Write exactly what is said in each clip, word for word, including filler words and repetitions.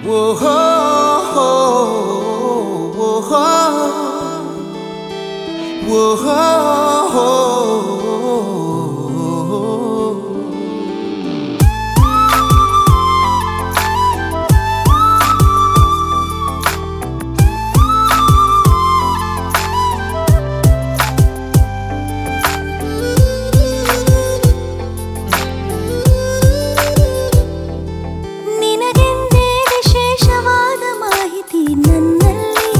ನಿನಗೆಂದೇ ವಿಶೇಷವಾದ ಮಾಹಿತಿ ನನ್ನಲ್ಲಿ,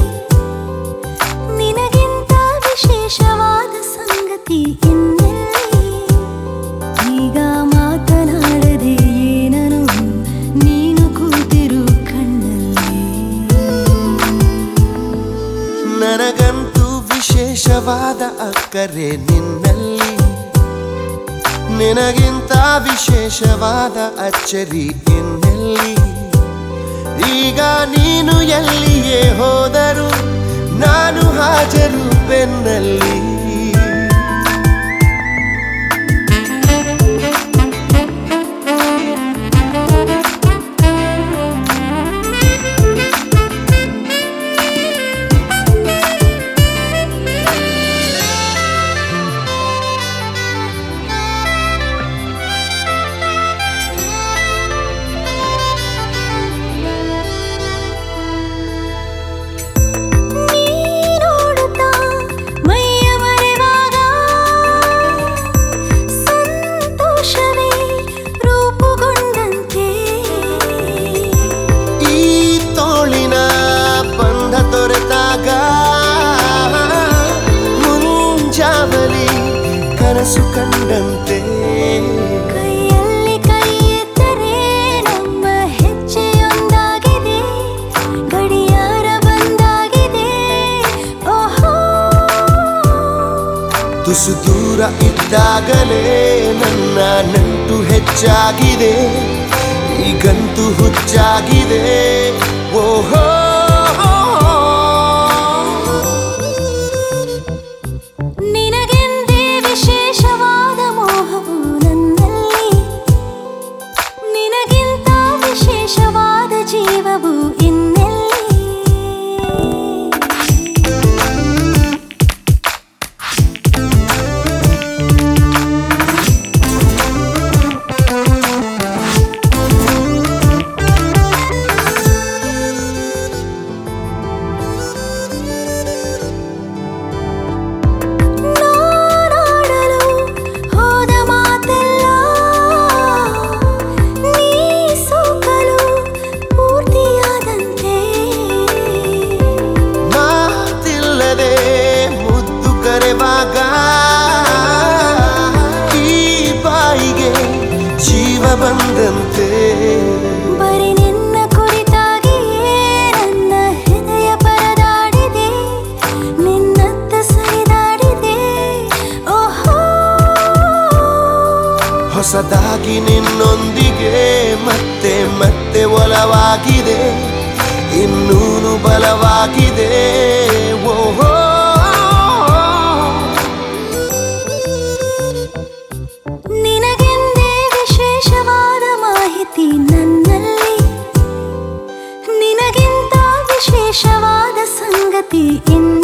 ನಿನಗಿಂತ ವಿಶೇಷವಾದ ಸಂಗತಿ ಇನ್ನೆಲ್ಲಿ. ಈಗ ಮಾತನಾಡದೆ ಏನನು ನೀನು ಕೂತಿರು ಕಣ್ಣಲ್ಲಿ. ನನಗಂತೂ ವಿಶೇಷವಾದ ಅಕ್ಕರೆ ನಿನ್ನಲ್ಲಿ, ನಿನಗಿಂತ ವಿಶೇಷವಾದ ಅಚ್ಚರಿ ಇನ್ನೆಲ್ಲಿ. ಈಗ ನೀನು ಎಲ್ಲಿಯೇ ಹೋದರೂ ನಾನು ಹಾಜರು ಬೆನ್ನಲ್ಲಿ. ಮುಂಜಾವಲಿ ಕನಸು ಕಂಡಂತೆ ಕೈಯಲ್ಲಿ ಕೈ ಎತ್ತರೆ ನಮ್ಮ ಹೆಜ್ಜೆಯೊಂದಾಗಿದೆ, ಗಡಿಯಾರ ಬಂದಾಗಿದೆ. ಓಹೋ, ತುಸು ದೂರ ಇದ್ದಾಗಲೇ ನನ್ನ ನಂಟು ಹೆಚ್ಚಾಗಿದೆ, ಈಗಂತೂ ಹುಚ್ಚಾಗಿದೆ. ಓಹೋ, ನಿನಗೆಂದೇ ವಿಶೇಷವಾದ ಮೋಹವು ನನ್ನಲ್ಲಿ, ನಿನಗಿಂತ ವಿಶೇಷವಾದ ಜೀವವು ಇನ್ನೆಲ್ಲಿ. ಈ ಬಾಯಿಗೆ ಜೀವ ಬಂದಂತೆ ಬರೀ ನಿನ್ನ ಕುರಿತಾಗಿಯೇ ನನ್ನ ಹೃದಯ ಪರದಾಡಿದೆ, ನಿನ್ನತ್ತ ಸರಿದಾಡಿದೆ. ಓಹೋ, ಹೊಸದಾಗಿ ನಿನ್ನೊಂದಿಗೆ ಮತ್ತೆ ಮತ್ತೆ ಒಲವಾಗಿದೆ, ಇನ್ನೂನು ಬಲವಾಗಿದೆ. ಓಹೋ, ನಿನಗೆಂದೇ ವಿಶೇಷವಾದ ಮಾಹಿತಿ ನನ್ನಲ್ಲಿ, ನಿನಗಿಂತ ವಿಶೇಷವಾದ ಸಂಗತಿ ಇನ್ನು